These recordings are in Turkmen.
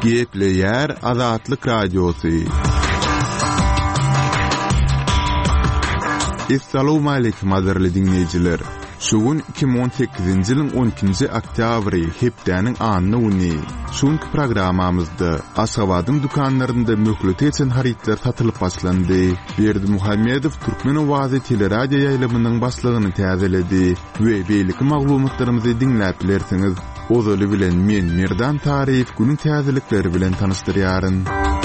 Gepleyer Azatlyk Radiosu. Assalamu alaykum azarly dinleyijiler. Şugun 2018-nji ýylyň 12-nji oktýabry hepdäniň anyny uny. Şuňky programamyzda Aşgabatyň dukanlarynda möhlet için haritler satylyp başlandy. Berdi Muhammedow Türkmen owazy teleradio ýaýlamynyň başlygyny täzeledi we beýleki maglumatlarymyzy dinläp bilersiňiz. Ozaly bilen men Merdan Taryp günüň täzelikleri bilen tanışdyrýaryn.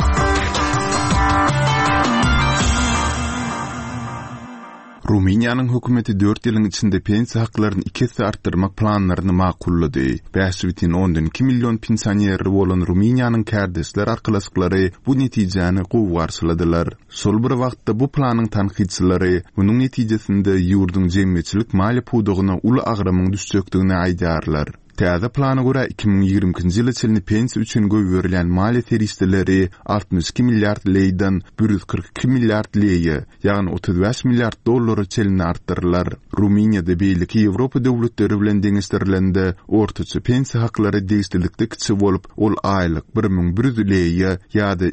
Ruminiýanyň hökümeti 4 ýylyň içinde pensiýa haklaryny 2 hisse artdyrmak planlaryny makullady. 5,2 million pensioner bolan Ruminiýanyň kärdeşler arkalaşyklary bu netijäni gowy garşyladylar. Şol bir wagtda bu planyň tanqidçilary munyň netijesinde ýurduň jemgyçilik mali pudugyna uly agrymyň düşjekdigini aýdarlar. Täze plana görä 2020-nji ýyla çelini pensiýa üçin göwürilen mali terişleri 62 milliard leyden 142 milliard leýe, ýagny 35 milliard dollary çelini artdyrlar. Ruminiýada beýleki Ýewropa döwletleri bilen deňişdirilende ortaça pensiýa haklary degişdirlikde kiçi bolup, ol aýlyk 1100 leýe ýa-da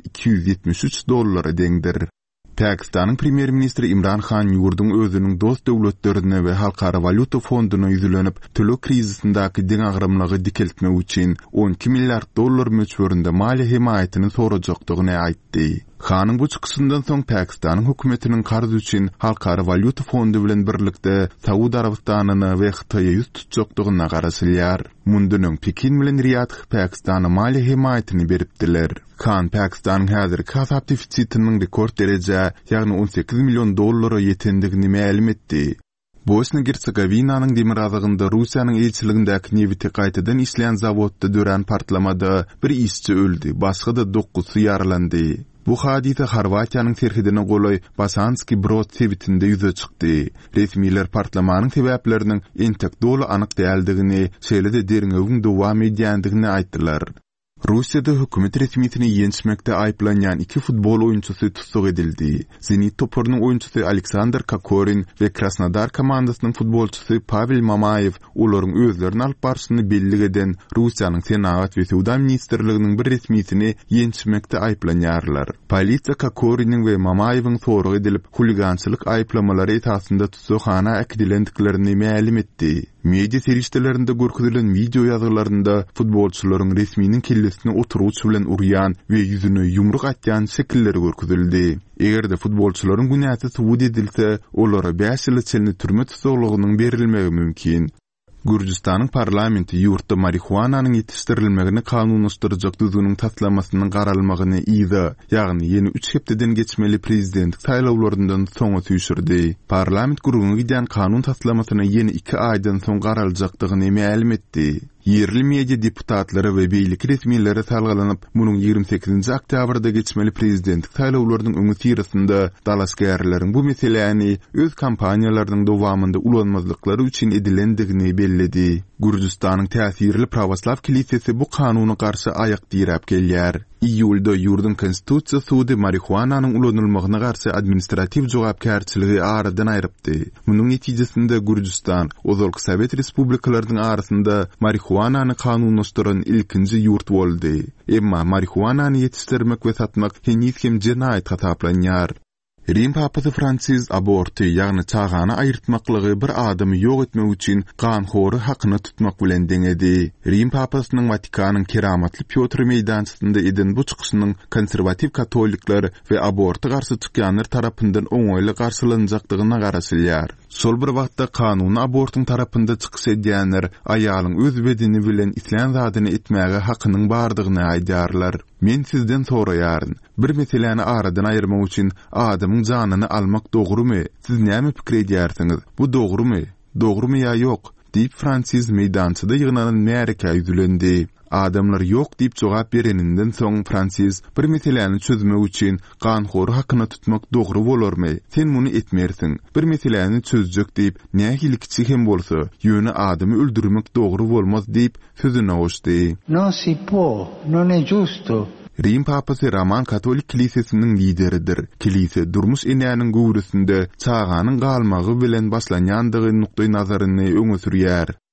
273 dollara deňdir. Pakistanyň premier ministri Imran Khan ýurduň özüniň dost döwletlerine we Halkara Valyuta Fonduna ýüzlenip, tölek krizisindaky deň agrymlygy dikeltmek üçin 12 milliard dollar möçberinde mali himayatyny sorajakdygyny aýtdy. Khanyň bu çykyşyndan soň Pakistanyň hökümetiniň garz üçin Halkara Valyuta Fondu bilen birlikde Saudi Arabistanyny we Hitaýa ýüz tutjakdygyna garaşylýar. Mundunyň Pekin bilen Riyad Pakistana mali himayatyny beripdiler. Khan Pakistanyň häzirki hasap defisitiniň rekord derejä, ýagny 18 million dollara ýetendigini ma'lum etdi. Bosnia-Hersegovinanyň demir azygynda Russiýanyň elçiligindäki newiti gaýtadan işleýän zawodda dören partlamada bir işçi öldü, başga da 9 ýaralandy. Bu hadise Horwatiýanyň terhidine golay Bosanski Brod sebitinde ýüze çykdy. Resmiler partlamanyň sebäpleriniň entek dolu anyk däldigini, şeýle-de derňegiň dowam edýändigini aýtdylar. Russiýada hökümet resmiýetini ýençmekde aýplanýan 2 futbol oýunçusy tutsak edildi. Zenit topurynyň oýunçusy Aleksandr Kokorin we Krasnodar komandasynyň futbolçusy Pavel Mamayev olaryň özlerini alyp barşyny belli eden Russiýanyň Senat we Sowda ministrliginiň bir resmiýetini ýençmekde aýplanýarlar. Polisiýa Kokoriniň we Mamayewiň sorag edilip huligançylyk aýplamalary esasında tutsakana akdilendiklerini ma'lum etdi. Media serişdelerinde görkezülen video ýazylarynda futbolçularyň resmiýiniň kellesine oturuş bilen urýan we ýüzüne ýumruk atýan şekilleri görkezildi. Egerde futbolçularyň günäçe subut edilse, olara 5 ýyl çelini türme tutuklugynyň berilmegi mümkin. Gürjistanyň parlamenti ýurtda marihuananyň ýetişdirilmegini kanunlaşdyrjak düzgüniň taslamasynyň garalmagyny ýa-da, ýagny ýeni 3 hepdeden geçmeli prezidentlik saýlawlaryndan soňa süýşürdi. Parlament gurugyny giden kanun taslamasyny ýeni 2 aýdan soň garaljakdygyny ma'lum etdi. Yerli media deputatlary we beýleki resmiýetleri salgylanyp, munyň 28-nji oktýabrda geçmeli prezidentlik saýlawlarynyň öňü sirasynda dalaşgärleriň bu meseleni öz kampaniýalarynyň dowamında ulanmazlyklary üçin edilendigini belledi. Gürjistanyň täsirli Pravoslav kilisesi bu kanuny garşy aýak dirap gelýär. İýulda ýurdun konstitusiýa sudy marihuananyň ulanylmagyna garşy administrativ jogapkärçiligi aradan aýrypdy. Munyň netijesinde Gürjistan ozalky Sowet respublikalarynyň arasynda marihuanany kanunlaşdyran ilkinji ýurt boldy. Emma marihuanany ýetişdirmek we satmak henüz hem jenaýat hasaplanýar. Rim papasy Fransiz aborty, ýagny çagany aýyrtmaklygy bir adamy ýok etmek üçin ganhory hakyny tutmak bilen deňedi. Rim papasynyň Vatikanyň keramatly Piotr meýdançysynda eden bu çykyşynyň konservativ katolikler we aborty garşy çykýanlar tarapyndan oňoýly garşylanjakdygyna garaşylýar. Şol bir wagtda kanuny abortyň tarapynda çykyş edýänler aýalyň öz bedeni bilen islen zadyny etmäge hakynyň bardygyny aýdarlar. Men sizden soraýaryn, bir meseleni aradan aýyrmak üçin adamyň janyny almak dogrumy? Siz näme pikir edýärsiňiz? Bu dogrumy? Dogrumy ýa ýok? Diýip Fransiz meýdançyda ýygnanan märeke ýüzlendi. Adamlar ýok diýip jogap bereninden soň Fransiz bir meseleni çözmek üçin ganhory hakyny tutmak dogry bolarmy? Sen muny etmersiň. Bir meseleni çözjek diýip nähilikiçi hem bolsa, ýöne adamy öldürmek dogry bolmaz diýip sözüne oşdy. No si può, non è giusto. Rim papasy Roman Katolik kilisesiniň lideridir. Kilise durmuş enäniň gowrusynda çağanyň galmagy bilen başlanýandygy nukdaý nazaryny öňe sürýär.